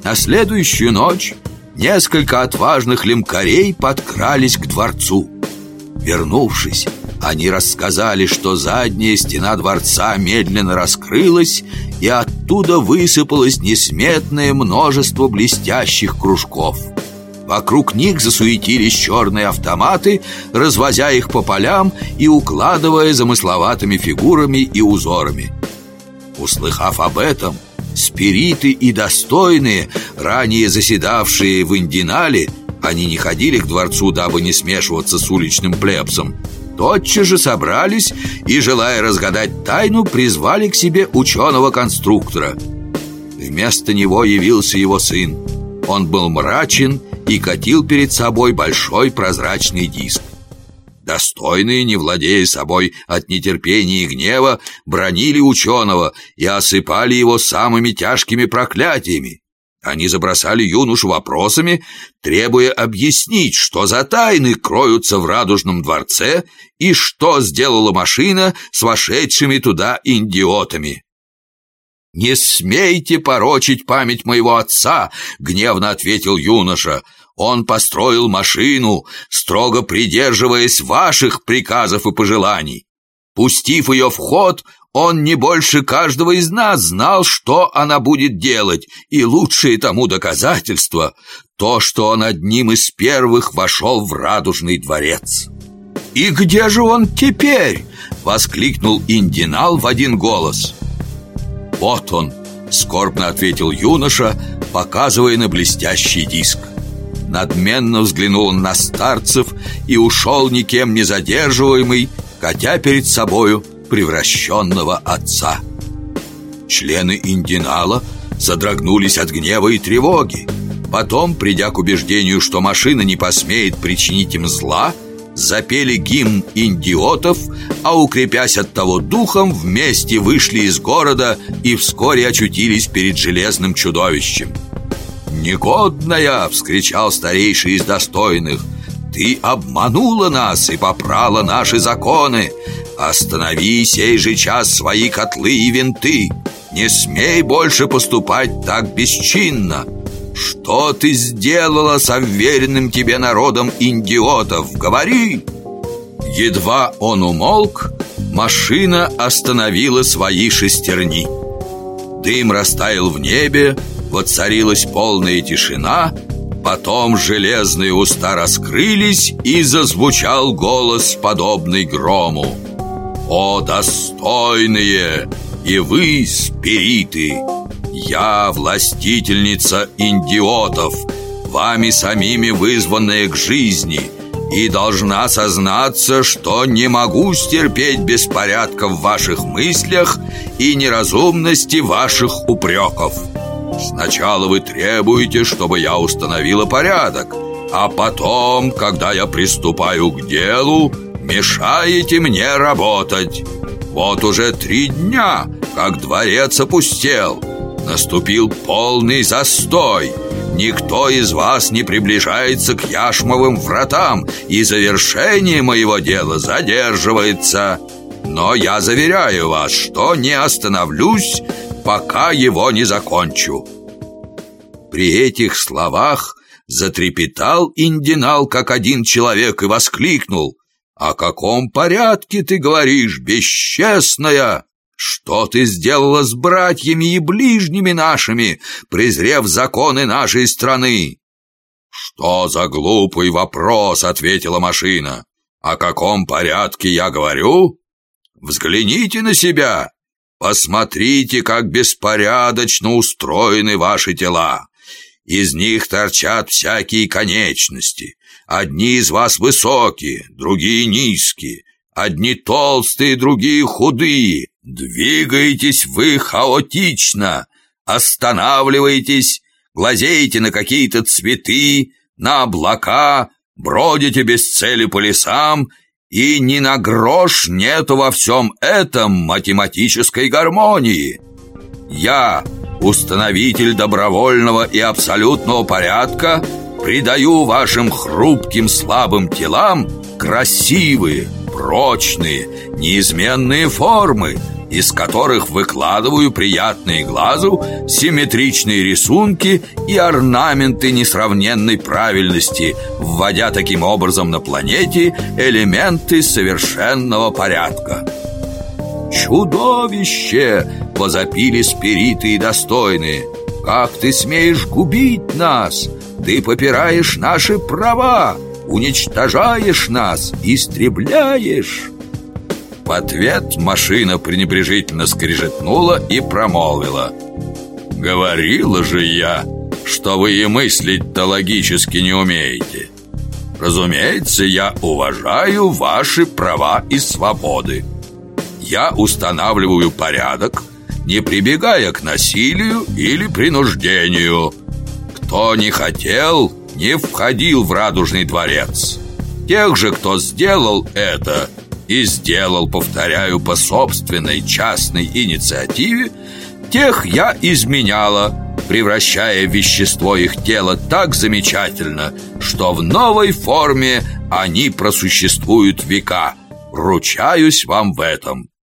На следующую ночь несколько отважных лемкарей подкрались к дворцу. Вернувшись, они рассказали, что задняя стена дворца медленно раскрылась, и оттуда высыпалось несметное множество блестящих кружков. Вокруг них засуетились черные автоматы, развозя их по полям и укладывая замысловатыми фигурами и узорами. Услыхав об этом, спириты и достойные, ранее заседавшие в Индинале, они не ходили к дворцу, дабы не смешиваться с уличным плебсом, тотчас же собрались и, желая разгадать тайну, призвали к себе ученого-конструктора. Вместо него явился его сын. Он был мрачен и катил перед собой большой прозрачный диск. Достойные, не владея собой от нетерпения и гнева, бранили ученого и осыпали его самыми тяжкими проклятиями. Они забросали юношу вопросами, требуя объяснить, что за тайны кроются в Радужном дворце и что сделала машина с вошедшими туда индиотами. «Не смейте порочить память моего отца!» — гневно ответил юноша. «Он построил машину, строго придерживаясь ваших приказов и пожеланий. Пустив ее в ход, он не больше каждого из нас знал, что она будет делать, и лучшее тому доказательство — то, что он одним из первых вошел в Радужный дворец». «И где же он теперь?» — воскликнул Индинал в один голос. «Вот он», — скорбно ответил юноша, показывая на блестящий диск. Надменно взглянул он на старцев и ушел никем не задерживаемый, катя перед собою превращенного отца. Члены Индинала содрогнулись от гнева и тревоги. Потом, придя к убеждению, что машина не посмеет причинить им зла, запели гимн индиотов, а, укрепясь от того духом, вместе вышли из города и вскоре очутились перед железным чудовищем. «Негодная!» — вскричал старейший из достойных. «Ты обманула нас и попрала наши законы! Останови сей же час свои котлы и винты! Не смей больше поступать так бесчинно! Что ты сделала с уверенным тебе народом индиотов? Говори!» Едва он умолк, машина остановила свои шестерни. Дым растаял в небе, воцарилась полная тишина. Потом железные уста раскрылись, и зазвучал голос, подобный грому. «О, достойные! И вы, спириты! Я властительница индиотов, вами самими вызванная к жизни, и должна сознаться, что не могу стерпеть беспорядка в ваших мыслях и неразумности ваших упреков. Сначала вы требуете, чтобы я установила порядок, а потом, когда я приступаю к делу, мешаете мне работать. Вот уже 3 дня, как дворец опустел. Наступил полный застой. Никто из вас не приближается к яшмовым вратам, и завершение моего дела задерживается. Но я заверяю вас, что не остановлюсь, пока его не закончу». При этих словах затрепетал Индинал, как один человек, и воскликнул: «О каком порядке ты говоришь, бесчестная? Что ты сделала с братьями и ближними нашими, презрев законы нашей страны?» «Что за глупый вопрос?» — ответила машина. «О каком порядке я говорю? Взгляните на себя. Посмотрите, как беспорядочно устроены ваши тела. Из них торчат всякие конечности. Одни из вас высокие, другие низкие. Одни толстые, другие худые. Двигаетесь вы хаотично, останавливаетесь, глазеете на какие-то цветы, на облака, бродите без цели по лесам, и ни на грош нету во всем этом математической гармонии. Я, установитель добровольного и абсолютного порядка, придаю вашим хрупким слабым телам красивые, прочные, неизменные формы, из которых выкладываю приятные глазу симметричные рисунки и орнаменты несравненной правильности, вводя таким образом на планете элементы совершенного порядка. «Чудовище!» — возопили спириты и достойные. «Как ты смеешь губить нас? Ты попираешь наши права, уничтожаешь нас, истребляешь!» В ответ машина пренебрежительно скрежетнула и промолвила: «Говорила же я, что вы и мыслить-то логически не умеете. Разумеется, я уважаю ваши права и свободы. Я устанавливаю порядок, не прибегая к насилию или принуждению. Кто не хотел, не входил в Радужный дворец. Тех же, кто сделал это, и сделал, повторяю, по собственной частной инициативе, тех я изменяла, превращая в вещество их тела так замечательно, что в новой форме они просуществуют века. Ручаюсь вам в этом».